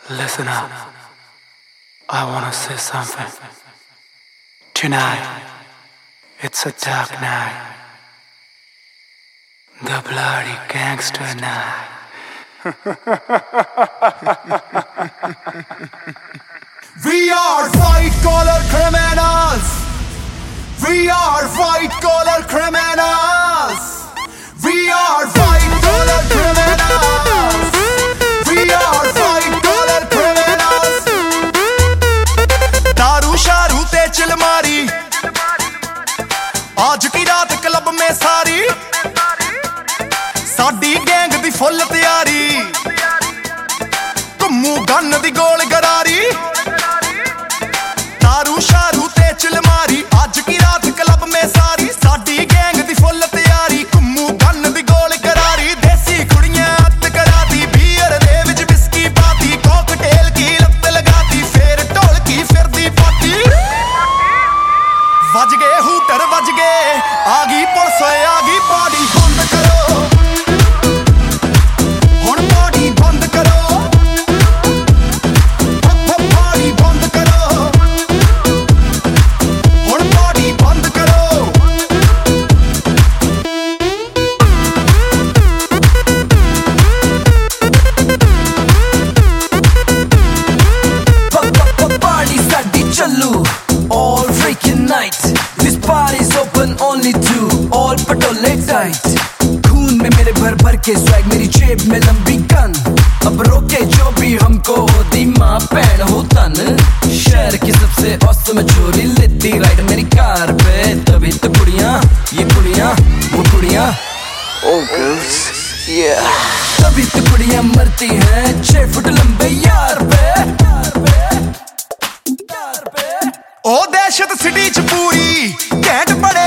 Listen up, I wanna say something. Tonight, it's a dark night, the bloody gangster night. We are white-collar criminals. We are white-collar criminals. We are white-collar criminals. We are white-collar criminals. दारू शारू ते चिलमारी, आज की रात club में सारी, साडी gang दी full तैयारी, घुम्मू gun दी गोल गरारी। दारू शारू ते चिलमारी, आज की रात क्लब में सारी, साडी गैंग दी फुल तैयारी, घुम्मू गन दी गोल गरारी। देसी कुड़ियां हत्थ कराती, बीयर दे विच विस्की पाती, कॉकटेल की लत लगाती, फिर ढोलकी फिरदी पाती। वज गए हूटर वज गए, आ गई पुलिस आ गई, बॉडी बंद करो, हुण बॉडी बंद करो, बॉडी बंद करो, हुण बॉडी बंद करो। Party sari चल्लू all freaking night. This party's open only to all Patole tight. खून में मेरे भर भर के swag, मेरी जेब में लंबी गन। अब रोके जो भी हमको, दी माँ पैन हो तन। शहर की सबसे औसम चोरी लेती राइड मेरी कार पे, तभी तो कुड़ियाँ, ये कुड़ियाँ, वो कुड़ियाँ, Oh girls, yeah. तभी तो कुड़ियाँ मरती हैं 6 फुट लंबे यार पे। ओ दहशत सिटी च पूरी, घैंट बड़े